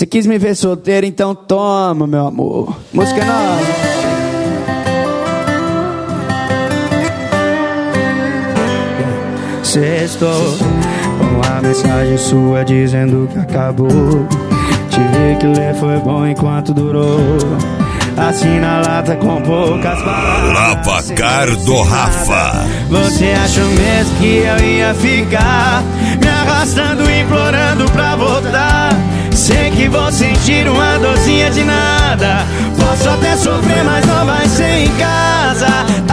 Você quis me ver solteiro, então toma, meu amor. Música nova. Sextou com a mensagem sua dizendo que acabou. Tive que ler, foi bom enquanto durou. Assim na lata com poucas palavras. Lavacar do Rafa. Você achou mesmo que eu ia ficar me arrastando, implorando pra voltar? Sei que vou sentir uma dorzinha de nada. Posso até sofrer, mas não vai ser em casa.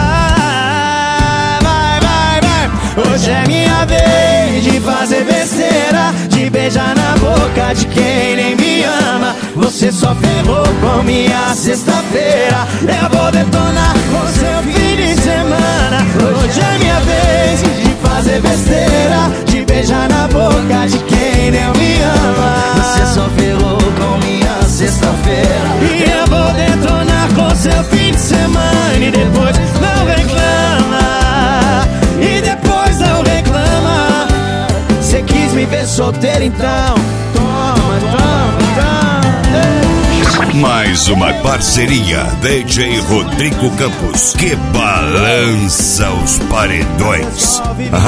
Hoje é minha vez de fazer besteira, de beijar na boca de quem nem me ama. Você só ferrou com minha sexta-feira. Eu vou detonar com seu fim de semana. Hoje é minha vez de fazer besteira, de beijar na boca de quem nem me ama. Você só ferrou com minha sexta-feira. E eu vou detonar com seu fim de semana. E depois não reclama. E depois não reclama. Cê quis me ver solteiro, então toma, toma, toma. Mais uma parceria DJ Rodrigo Campos, que balança os paredões.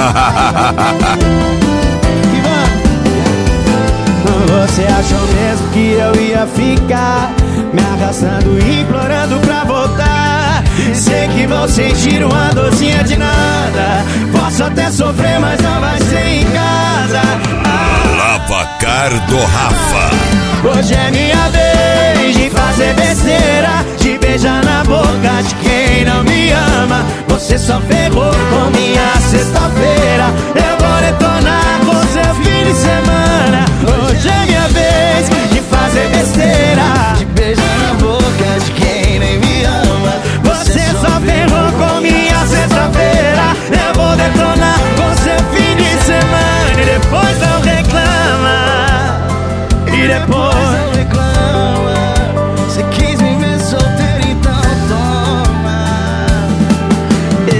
Você achou mesmo que eu ia ficar me arrastando, implorando pra voltar? Sei que vou sentir uma dorzinha de nada. Posso até sofrer, mas não vai ser em casa. Lavacar do Rafa. Hoje é minha vez de fazer besteira, de beijar na boca de quem não me ama. Você só ferrou com minha sexta-feira. Eu vou detonar com seu fim de semana. Hoje é minha vez de fazer besteira, de beijar na boca de quem nem me ama. Você só ferrou com minha sexta-feira. Eu vou detonar com seu fim de semana. E depois não reclama. E depois não reclama. Você quis me ver solteiro, então toma. E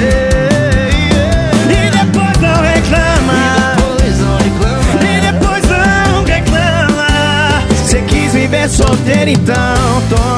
depois não reclama. E depois não reclama. Você quis me ver solteiro, então toma.